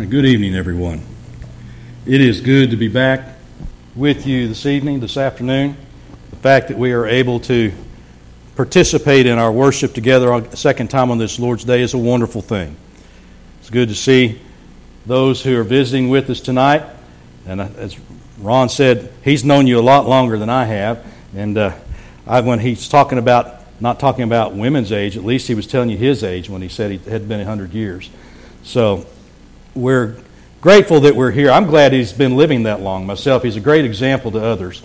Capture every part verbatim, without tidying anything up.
Good evening, everyone. It is good to be back with you this evening, this afternoon. The fact that we are able to participate in our worship together a second time on this Lord's Day is a wonderful thing. It's good to see those who are visiting with us tonight. And as Ron said, he's known you a lot longer than I have. And uh, I, when he's talking about, not talking about women's age, at least he was telling you his age when he said he had been one hundred years. So we're grateful that we're here. I'm glad he's been living that long myself. He's a great example to others.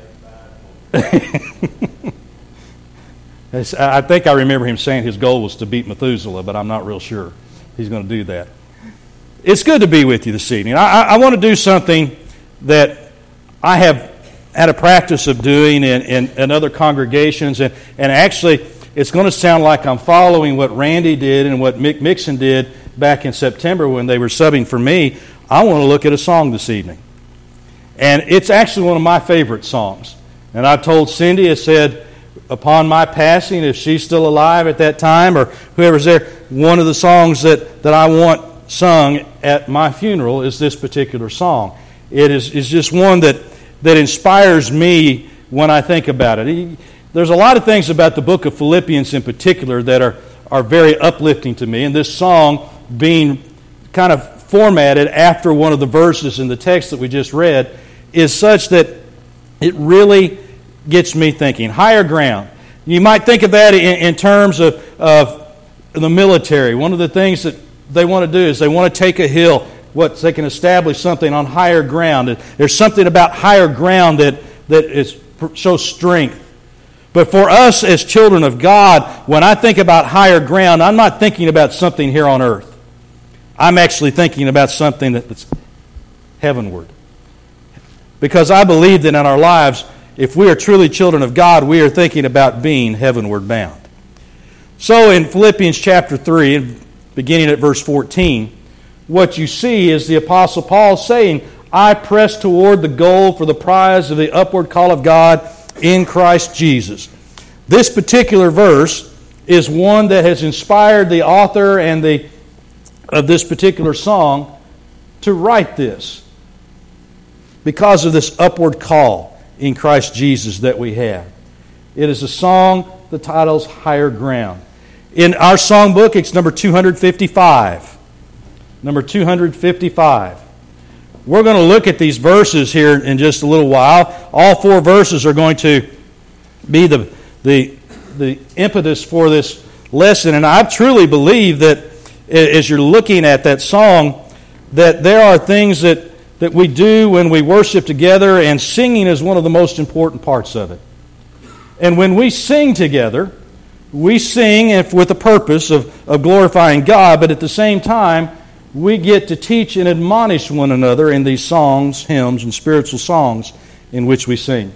I think I remember him saying his goal was to beat Methuselah, but I'm not real sure he's going to do that. It's good to be with you this evening. I, I want to do something that I have had a practice of doing in, in, in other congregations, and, and actually it's going to sound like I'm following what Randy did and what Mick Mixon did back in September when they were subbing for me. I want to look at a song this evening. And it's actually one of my favorite songs. And I've told Cindy, I said, upon my passing, if she's still alive at that time or whoever's there, one of the songs that, that I want sung at my funeral is this particular song. It is, is just one that, that inspires me when I think about it. There's a lot of things about the book of Philippians in particular that are, are very uplifting to me. And this song being kind of formatted after one of the verses in the text that we just read is such that it really gets me thinking. Higher ground. You might think of that in, in terms of, of the military. One of the things that they want to do is they want to take a hill. What they can establish something on higher ground. There's something about higher ground that, that is, shows strength. But for us as children of God, when I think about higher ground, I'm not thinking about something here on earth. I'm actually thinking about something that's heavenward. Because I believe that in our lives, if we are truly children of God, we are thinking about being heavenward bound. So in Philippians chapter three, beginning at verse fourteen, what you see is the Apostle Paul saying, I press toward the goal for the prize of the upward call of God in Christ Jesus. This particular verse is one that has inspired the author and the of this particular song to write this because of this upward call in Christ Jesus that we have. It is a song, the title's Higher Ground. In our songbook, it's number two fifty-five. Number two fifty-five. We're going to look at these verses here in just a little while. All four verses are going to be the, the, the impetus for this lesson. And I truly believe that as you're looking at that song, that there are things that, that we do when we worship together, and singing is one of the most important parts of it. And when we sing together, we sing with the purpose of, of glorifying God, but at the same time, we get to teach and admonish one another in these songs, hymns, and spiritual songs in which we sing.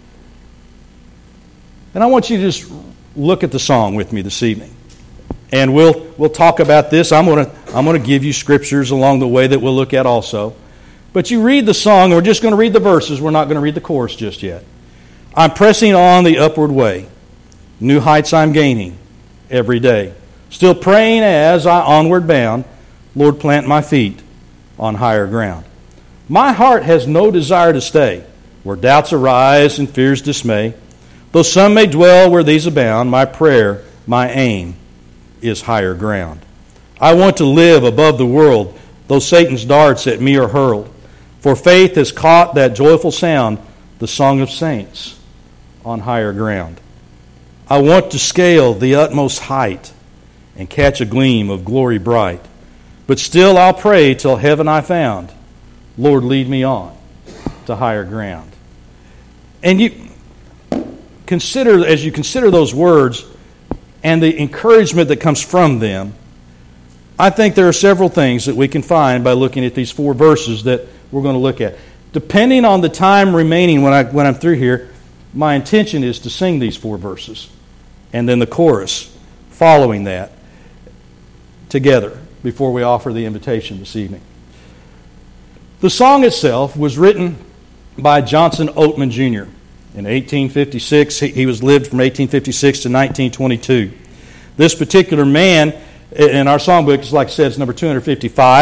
And I want you to just look at the song with me this evening. And we'll we'll talk about this. I'm going to I'm going to give you scriptures along the way that we'll look at also. But you read the song, and we're just going to read the verses. We're not going to read the chorus just yet. I'm pressing on the upward way. New heights I'm gaining every day. Still praying as I onward bound. Lord, plant my feet on higher ground. My heart has no desire to stay where doubts arise and fears dismay. Though some may dwell where these abound, my prayer, my aim is higher ground. I want to live above the world, though Satan's darts at me are hurled. For faith has caught that joyful sound, the song of saints on higher ground. I want to scale the utmost height and catch a gleam of glory bright. But still I'll pray till heaven I found. Lord, lead me on to higher ground. And you consider, as you consider those words and the encouragement that comes from them, I think there are several things that we can find by looking at these four verses that we're going to look at. Depending on the time remaining when, I, when I'm through here, my intention is to sing these four verses and then the chorus following that together before we offer the invitation this evening. The song itself was written by Johnson Oatman Junior in eighteen fifty-six. He, he was lived from eighteen fifty-six to nineteen twenty-two. This particular man, in our songbook, like I said, it's number two fifty-five.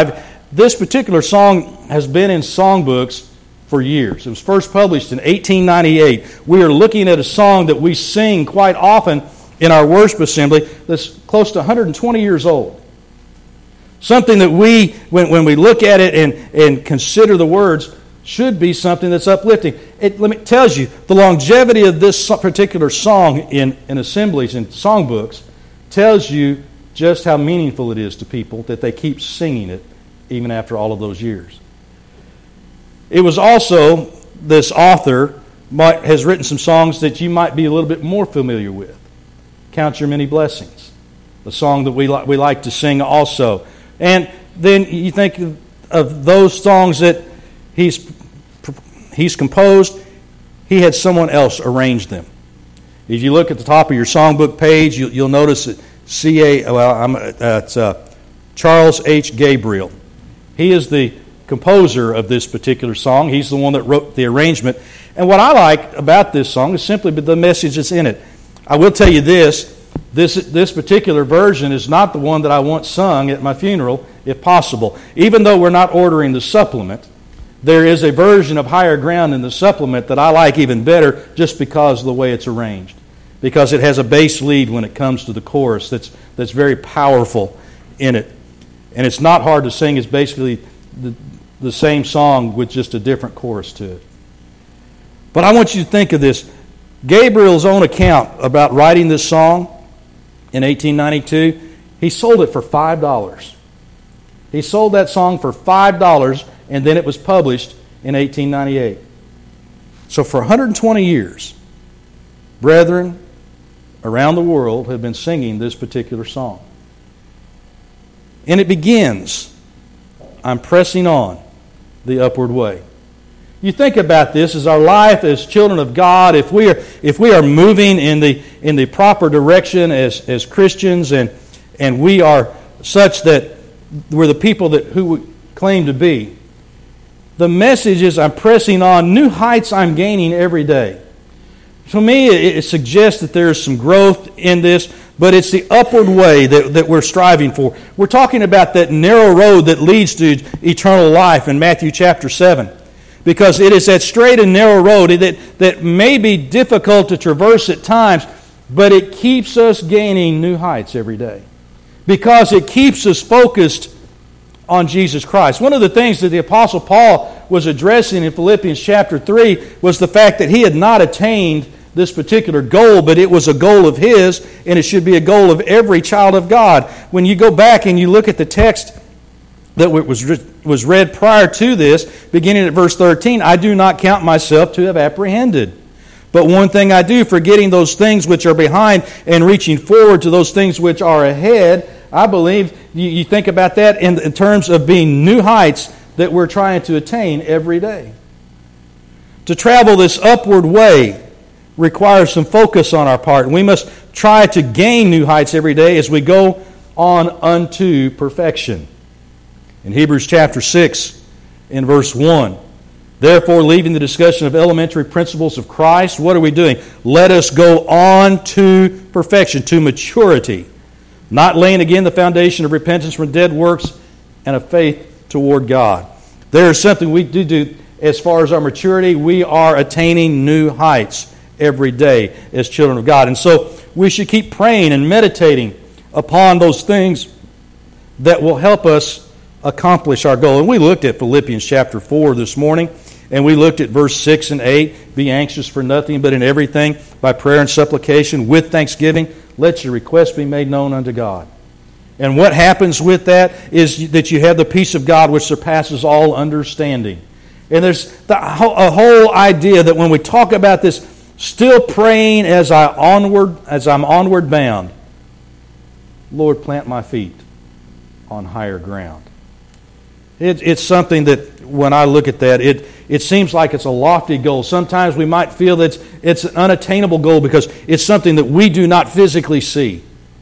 this particular song has been in songbooks for years. It was first published in eighteen ninety-eight. We are looking at a song that we sing quite often in our worship assembly that's close to one hundred twenty years old. Something that we, when, when we look at it and, and consider the words, should be something that's uplifting. It, let me, tells you the longevity of this particular song in, in assemblies and songbooks tells you just how meaningful it is to people that they keep singing it even after all of those years. It was also, this author might, has written some songs that you might be a little bit more familiar with. Count Your Many Blessings, the song that we, li- we like to sing also. And then you think of, of those songs that he's he's composed, he had someone else arrange them. If you look at the top of your songbook page, you, you'll notice that C A well, I'm, uh, it's uh, Charles H. Gabriel. He is the composer of this particular song. He's the one that wrote the arrangement. And what I like about this song is simply the message that's in it. I will tell you this. This, this particular version is not the one that I want sung at my funeral, if possible. Even though we're not ordering the supplement, there is a version of Higher Ground in the supplement that I like even better just because of the way it's arranged. Because it has a bass lead when it comes to the chorus that's, that's very powerful in it. And it's not hard to sing. It's basically the, the same song with just a different chorus to it. But I want you to think of this. Gabriel's own account about writing this song in eighteen ninety-two, he sold it for five dollars. He sold that song for five dollars, and then it was published in eighteen ninety-eight. So for one hundred twenty years, brethren around the world have been singing this particular song. And it begins, I'm pressing on the upward way. You think about this as our life as children of God, if we are if we are moving in the in the proper direction as, as Christians, and and we are such that we're the people that who we claim to be, the message is I'm pressing on, new heights I'm gaining every day. To me, it, it suggests that there is some growth in this, but it's the upward way that, that we're striving for. We're talking about that narrow road that leads to eternal life in Matthew chapter seven. Because it is that straight and narrow road that, that may be difficult to traverse at times, but it keeps us gaining new heights every day. Because it keeps us focused on Jesus Christ. One of the things that the Apostle Paul was addressing in Philippians chapter three was the fact that he had not attained this particular goal, but it was a goal of his, and it should be a goal of every child of God. When you go back and you look at the text that was was read prior to this, beginning at verse thirteen, I do not count myself to have apprehended. But one thing I do, forgetting those things which are behind and reaching forward to those things which are ahead. I believe you, you think about that in, in terms of being new heights that we're trying to attain every day. To travel this upward way requires some focus on our part, and we must try to gain new heights every day as we go on unto perfection. In Hebrews chapter six, in verse one, therefore, leaving the discussion of elementary principles of Christ, what are we doing? Let us go on to perfection, to maturity, not laying again the foundation of repentance from dead works and of faith toward God. There is something we do do as far as our maturity. We are attaining new heights every day as children of God. And so we should keep praying and meditating upon those things that will help us accomplish our goal. And we looked at Philippians chapter four this morning, and we looked at verse six and eight. Be anxious for nothing, but in everything, by prayer and supplication, with thanksgiving, let your requests be made known unto God. And what happens with that is that you have the peace of God which surpasses all understanding. And there's the, a whole idea that when we talk about this, still praying as I onward, as I'm onward bound, Lord, plant my feet on higher ground. It, it's something that when I look at that, it, it seems like it's a lofty goal. Sometimes we might feel that it's, it's an unattainable goal because it's something that we do not physically see.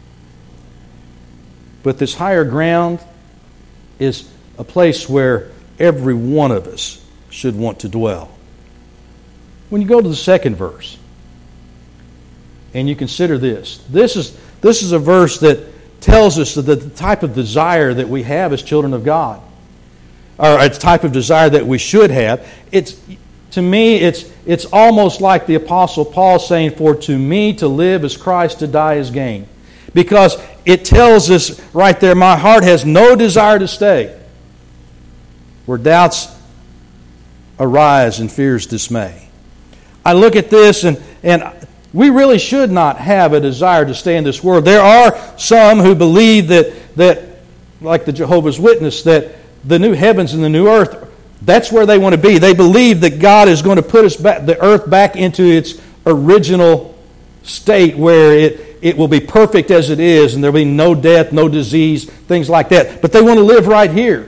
But this higher ground is a place where every one of us should want to dwell. When you go to the second verse, and you consider this, this is, this is a verse that tells us that the type of desire that we have as children of God. or a type of desire that we should have. It's, to me, it's, it's almost like the Apostle Paul saying, for to me to live is Christ, to die is gain. Because it tells us right there, my heart has no desire to stay where doubts arise and fears dismay. I look at this and, and we really should not have a desire to stay in this world. There are some who believe that, that like the Jehovah's Witness, that the new heavens and the new earth, that's where they want to be. They believe that God is going to put us back, the earth back into its original state where it, it will be perfect as it is and there will be no death, no disease, things like that. But they want to live right here.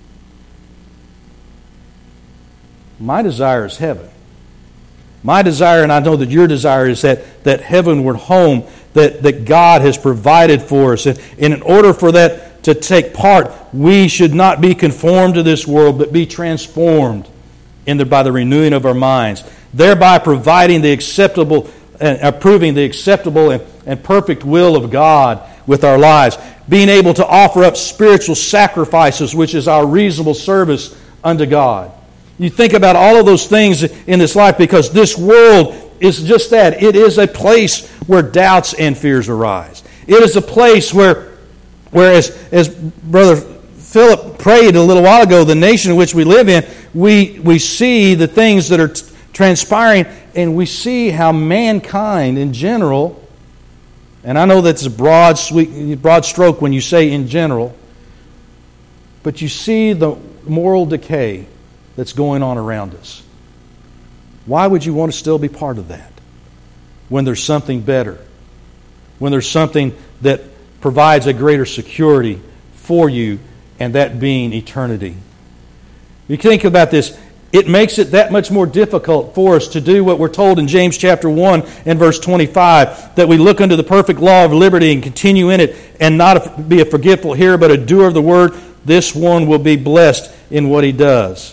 My desire is heaven. My desire, and I know that your desire, is that, that heavenward home that, that God has provided for us. And, and in order for that to take part, we should not be conformed to this world, but be transformed in the, by the renewing of our minds, thereby providing the acceptable and approving the acceptable and, and perfect will of God with our lives, being able to offer up spiritual sacrifices, which is our reasonable service unto God. You think about all of those things in this life, because this world is just that. It is a place where doubts and fears arise. It is a place where, where as, as Brother Philip prayed a little while ago, the nation in which we live in, we, we see the things that are t- transpiring, and we see how mankind in general, and I know that's a broad, sweet, broad stroke when you say in general, but you see the moral decay that's going on around us. Why would you want to still be part of that when there's something better, when there's something that provides a greater security for you, and that being eternity? You think about this, it makes it that much more difficult for us to do what we're told in James chapter one and verse twenty-five, that we look unto the perfect law of liberty and continue in it, and not be a forgetful hearer but a doer of the word. This one will be blessed in what he does.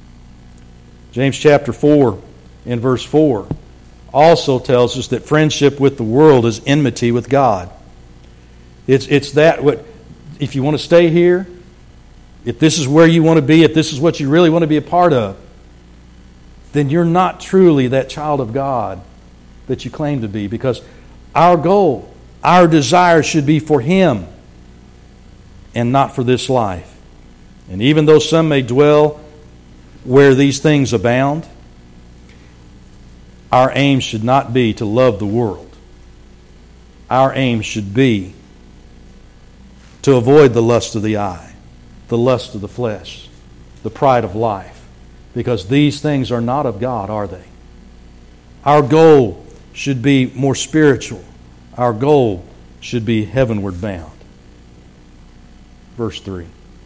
James chapter four and verse four also tells us that friendship with the world is enmity with God. It's, it's that, what, if you want to stay here, if this is where you want to be, if this is what you really want to be a part of, then you're not truly that child of God that you claim to be, because our goal, our desire should be for Him and not for this life. And even though some may dwell where these things abound, our aim should not be to love the world. Our aim should be to avoid the lust of the eye, the lust of the flesh, the pride of life, because these things are not of God, are they? Our goal should be more spiritual. Our goal should be heavenward bound. Verse three.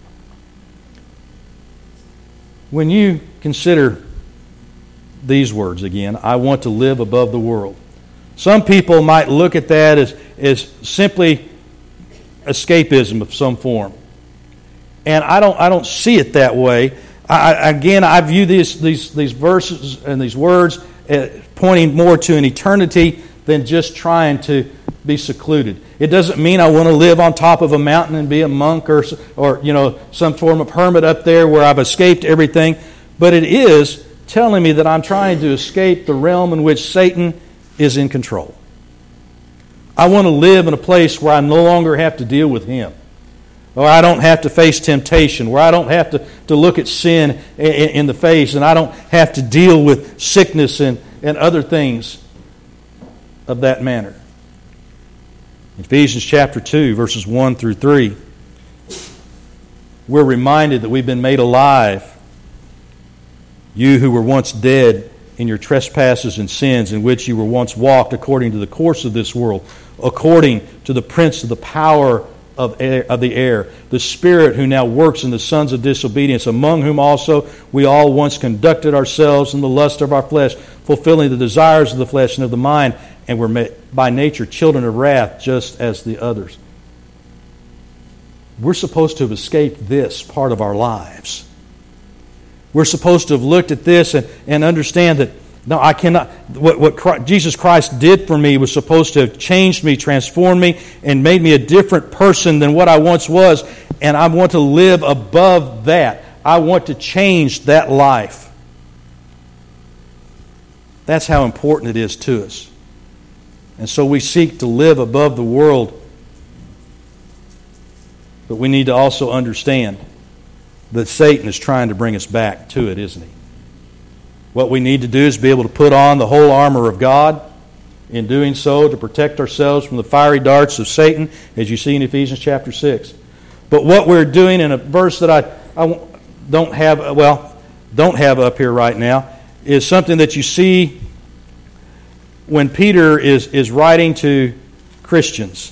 When you consider these words again, I want to live above the world. Some people might look at that as, as simply escapism of some form. And I don't I don't see it that way. I, again, I view these, these, these verses and these words uh, pointing more to an eternity than just trying to be secluded. It doesn't mean I want to live on top of a mountain and be a monk or, or you know, some form of hermit up there where I've escaped everything. But it is telling me that I'm trying to escape the realm in which Satan is in control. I want to live in a place where I no longer have to deal with him, or I don't have to face temptation, where I don't have to, to look at sin in, in the face, and I don't have to deal with sickness and, and other things of that manner. Ephesians chapter two, verses one through three, we're reminded that we've been made alive. You who were once dead in your trespasses and sins, in which you were once walked according to the course of this world, according to the prince of the power of, air, of the air, the spirit who now works in the sons of disobedience, among whom also we all once conducted ourselves in the lust of our flesh, fulfilling the desires of the flesh and of the mind, and were by nature children of wrath, just as the others. We're supposed to have escaped this part of our lives. We're supposed to have looked at this and, and understand that, no, I cannot, what, what Christ, Jesus Christ did for me was supposed to have changed me, transformed me, and made me a different person than what I once was, and I want to live above that. I want to change that life. That's how important it is to us. And so we seek to live above the world. But we need to also understand that Satan is trying to bring us back to it, isn't he? What we need to do is be able to put on the whole armor of God. In doing so, to protect ourselves from the fiery darts of Satan, as you see in Ephesians chapter six. But what we're doing in a verse that I, I don't have, well, don't have up here right now, is something that you see when Peter is, is writing to Christians.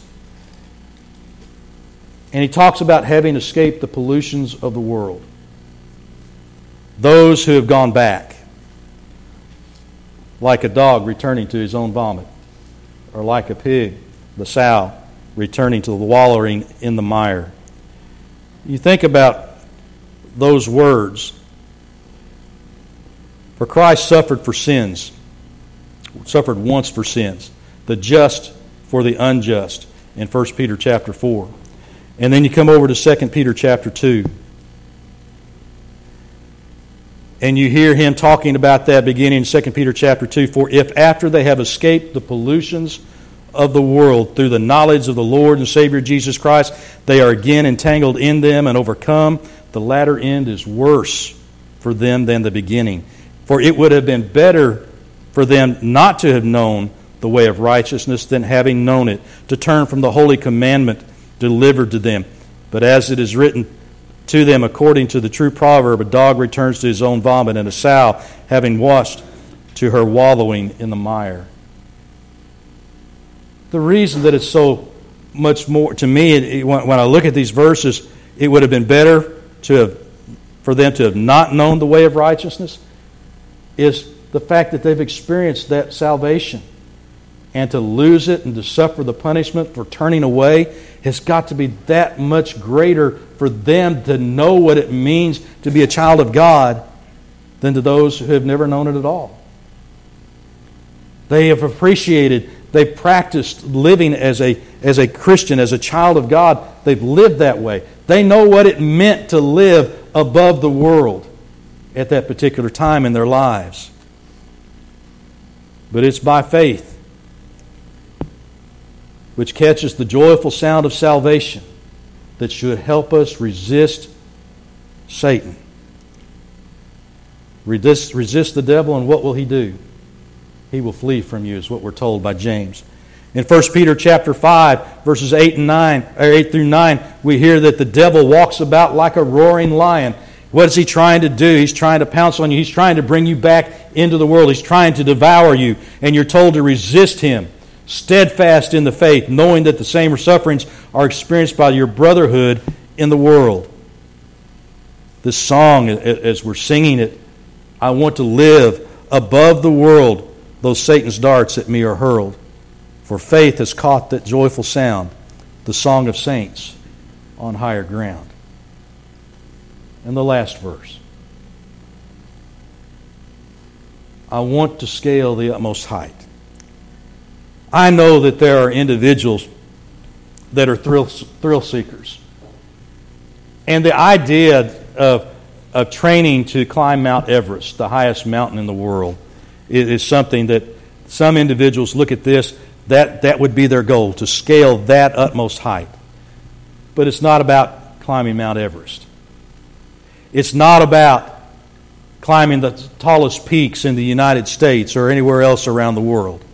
And he talks about having escaped the pollutions of the world. Those who have gone back, like a dog returning to his own vomit, or like a pig, the sow, returning to the wallowing in the mire. You think about those words. For Christ suffered for sins, suffered once for sins, the just for the unjust, in First Peter chapter four. And then you come over to Second Peter chapter two. And you hear him talking about that beginning in Second Peter chapter two. For if after they have escaped the pollutions of the world through the knowledge of the Lord and Savior Jesus Christ, they are again entangled in them and overcome, the latter end is worse for them than the beginning. For it would have been better for them not to have known the way of righteousness than having known it, to turn from the holy commandment delivered to them. But as it is written to them according to the true proverb, a dog returns to his own vomit, and a sow, having washed, to her wallowing in the mire. The reason that it's so much more, to me, it, it, when I look at these verses, it would have been better to have, for them to have not known the way of righteousness, is the fact that they've experienced that salvation. And to lose it and to suffer the punishment for turning away has got to be that much greater for them to know what it means to be a child of God than to those who have never known it at all. They have appreciated, they've practiced living as a, as a Christian, as a child of God. They've lived that way. They know what it meant to live above the world at that particular time in their lives. But it's by faith, which catches the joyful sound of salvation, that should help us resist Satan. Resist, resist the devil, and what will he do? He will flee from you, is what we're told by James. In First Peter chapter five, verses eight and nine, or eight through nine, we hear that the devil walks about like a roaring lion. What is he trying to do? He's trying to pounce on you. He's trying to bring you back into the world. He's trying to devour you, and you're told to resist him. Steadfast in the faith, knowing that the same sufferings are experienced by your brotherhood in the world. This song, as we're singing it, I want to live above the world, though Satan's darts at me are hurled. For faith has caught that joyful sound, the song of saints on higher ground. And the last verse. I want to scale the utmost height. I know that there are individuals that are thrill, thrill seekers. And the idea of, of training to climb Mount Everest, the highest mountain in the world, is, is something that some individuals look at this, that, that would be their goal, to scale that utmost height. But it's not about climbing Mount Everest. It's not about climbing the tallest peaks in the United States or anywhere else around the world.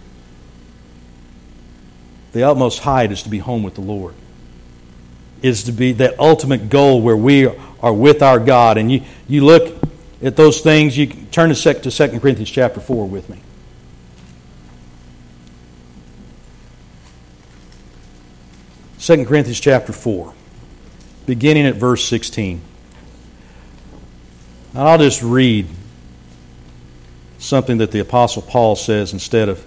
The utmost height is to be home with the Lord. Is to be that ultimate goal where we are with our God. And you, you look at those things, you can turn to Second Corinthians chapter four with me. Second Corinthians chapter four, beginning at verse sixteen. And I'll just read something that the Apostle Paul says instead of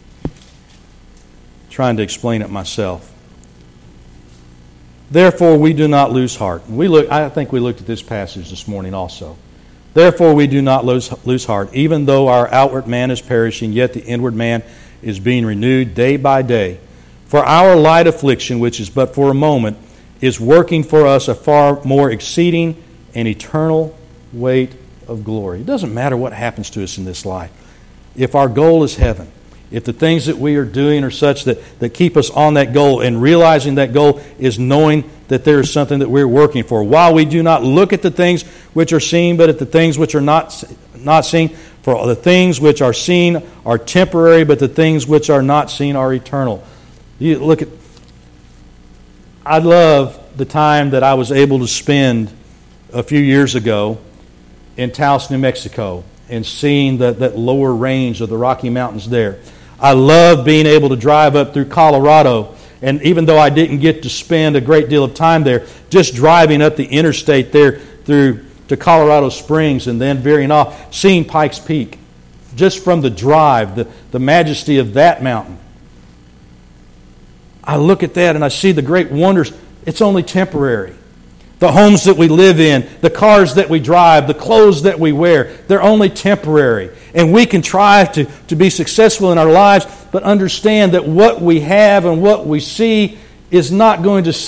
trying to explain it myself. Therefore we do not lose heart. And we look, I think we looked at this passage this morning also. Therefore we do not lose, lose heart, even though our outward man is perishing, yet the inward man is being renewed day by day. For our light affliction, which is but for a moment, is working for us a far more exceeding an eternal weight of glory. It doesn't matter what happens to us in this life. If our goal is heaven, if the things that we are doing are such that, that keep us on that goal, and realizing that goal is knowing that there is something that we're working for. While we do not look at the things which are seen, but at the things which are not, not seen. For the things which are seen are temporary, but the things which are not seen are eternal. You look at, I love the time that I was able to spend a few years ago in Taos, New Mexico, and seeing that, that lower range of the Rocky Mountains there. I love being able to drive up through Colorado, and even though I didn't get to spend a great deal of time there, just driving up the interstate there through to Colorado Springs and then veering off, seeing Pikes Peak, just from the drive, the, the majesty of that mountain. I look at that and I see the great wonders. It's only temporary. The homes that we live in, the cars that we drive, the clothes that we wear, they're only temporary. And we can try to, to be successful in our lives, but understand that what we have and what we see is not going to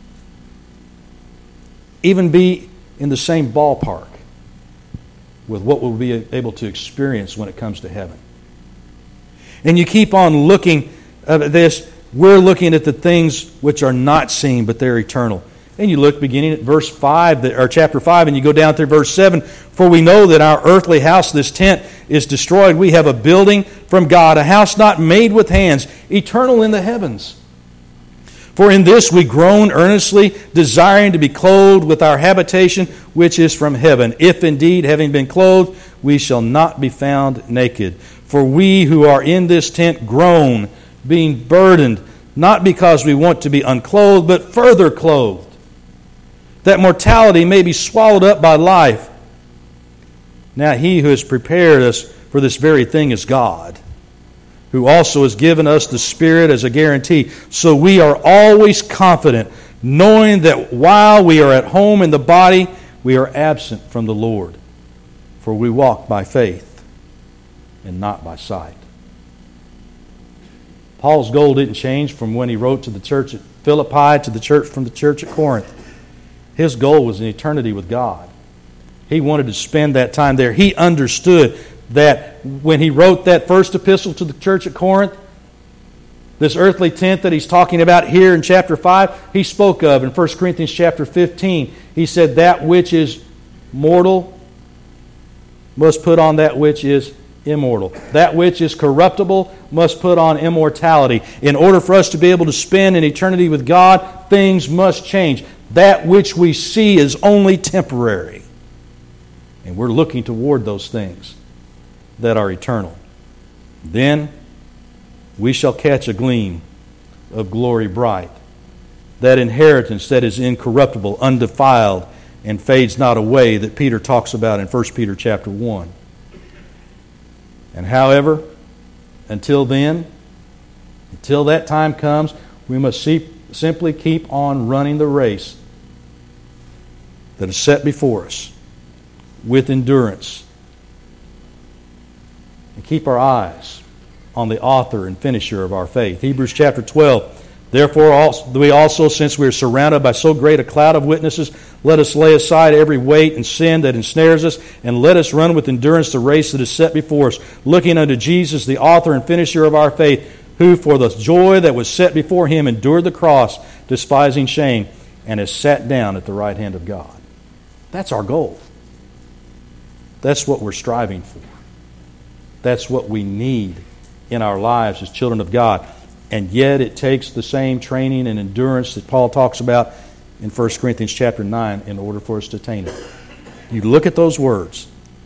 even be in the same ballpark with what we'll be able to experience when it comes to heaven. And you keep on looking at this. We're looking at the things which are not seen, but they're eternal. And you look beginning at verse five, or chapter five, and you go down through verse seven. For we know that our earthly house, this tent, is destroyed. We have a building from God, a house not made with hands, eternal in the heavens. For in this we groan earnestly, desiring to be clothed with our habitation, which is from heaven. If indeed, having been clothed, we shall not be found naked. For we who are in this tent groan, being burdened, not because we want to be unclothed, but further clothed, that mortality may be swallowed up by life. Now he who has prepared us for this very thing is God, who also has given us the Spirit as a guarantee. So we are always confident, knowing that while we are at home in the body, we are absent from the Lord. For we walk by faith and not by sight. Paul's goal didn't change from when he wrote to the church at Philippi to the church from the church at Corinth. His goal was an eternity with God. He wanted to spend that time there. He understood that when he wrote that first epistle to the church at Corinth, this earthly tent that he's talking about here in chapter five, he spoke of in First Corinthians chapter fifteen. He said, that which is mortal must put on that which is immortal. That which is corruptible must put on immortality. In order for us to be able to spend an eternity with God, things must change. That which we see is only temporary. And we're looking toward those things that are eternal. Then we shall catch a gleam of glory bright, that inheritance that is incorruptible, undefiled, and fades not away, that Peter talks about in First Peter chapter one. And however, until then, until that time comes, we must see, simply keep on running the race that is set before us with endurance, and keep our eyes on the author and finisher of our faith. Hebrews chapter twelve. Therefore, also, we also, since we are surrounded by so great a cloud of witnesses, let us lay aside every weight and sin that ensnares us, and let us run with endurance the race that is set before us, looking unto Jesus, the author and finisher of our faith, who for the joy that was set before him endured the cross, despising shame, and has sat down at the right hand of God. That's our goal. That's what we're striving for. That's what we need in our lives as children of God. And yet it takes the same training and endurance that Paul talks about in First Corinthians chapter nine in order for us to attain it. You look at those words,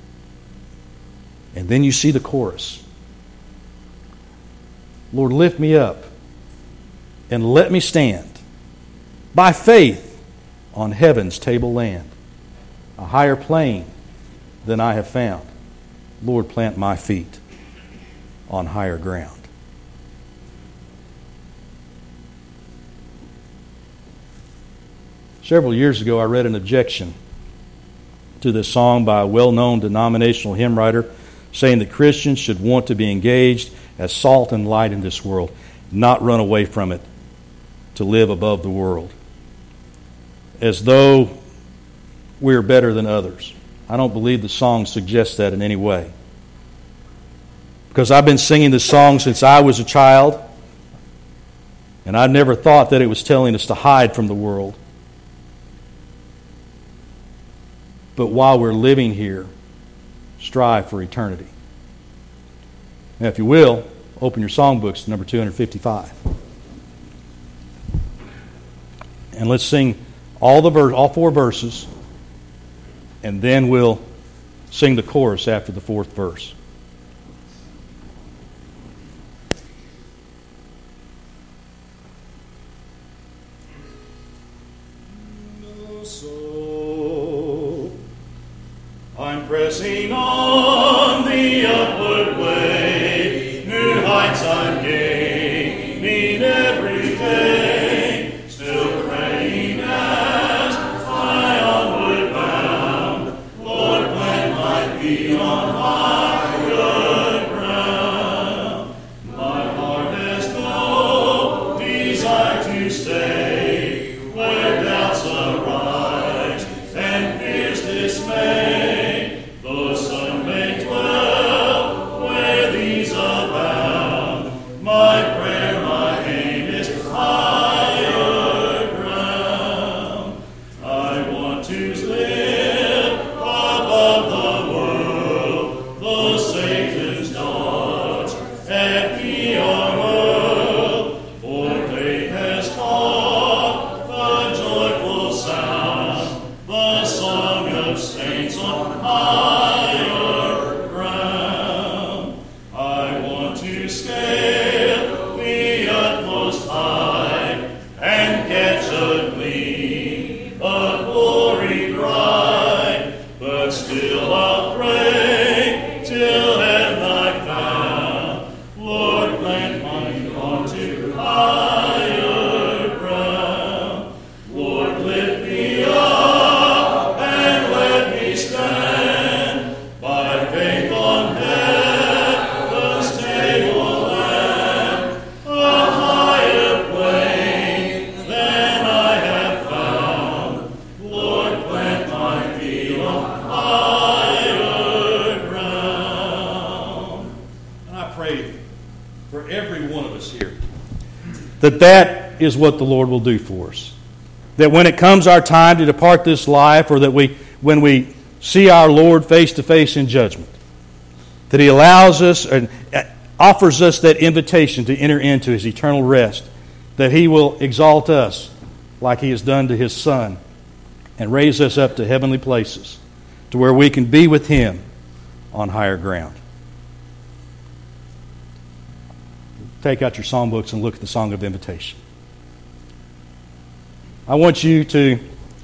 and then you see the chorus. Lord, lift me up and let me stand by faith on heaven's table land, a higher plane than I have found. Lord, plant my feet on higher ground. Several years ago, I read an objection to this song by a well-known denominational hymn writer saying that Christians should want to be engaged as salt and light in this world, not run away from it to live above the world. As though we're better than others. I don't believe the song suggests that in any way. Because I've been singing this song since I was a child, and I never thought that it was telling us to hide from the world. But while we're living here, strive for eternity. Now, if you will, open your songbooks to number two fifty-five. And let's sing all the ver- all four verses, and then we'll sing the chorus after the fourth verse. I'm pressing on the upward way, new heights I'm gaining every day, still praying as I onward bound, Lord, plant my feet on higher ground. My heart has no desire to stay where doubts arise and fears dismay. That that is what the Lord will do for us. That when it comes our time to depart this life, or that we, when we see our Lord face to face in judgment, that He allows us and offers us that invitation to enter into His eternal rest, that He will exalt us like He has done to His Son and raise us up to heavenly places to where we can be with Him on higher ground. Take out your songbooks and look at the Song of Invitation. I want you to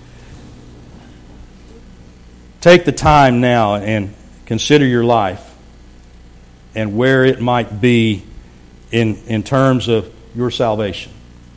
take the time now and consider your life and where it might be in, in terms of your salvation.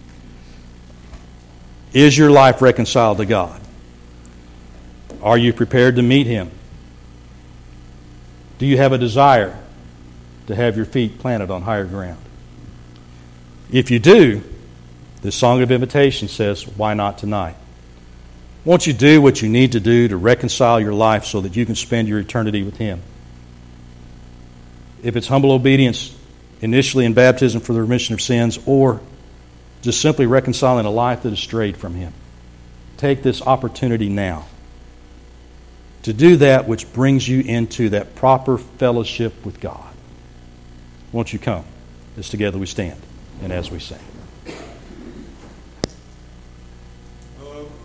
Is your life reconciled to God? Are you prepared to meet Him? Do you have a desire to have your feet planted on higher ground? If you do, this Song of Invitation says, why not tonight? Won't you do what you need to do to reconcile your life so that you can spend your eternity with Him? If it's humble obedience initially in baptism for the remission of sins, or just simply reconciling a life that has strayed from Him, take this opportunity now to do that which brings you into that proper fellowship with God. Won't you come as together we stand and as we sing?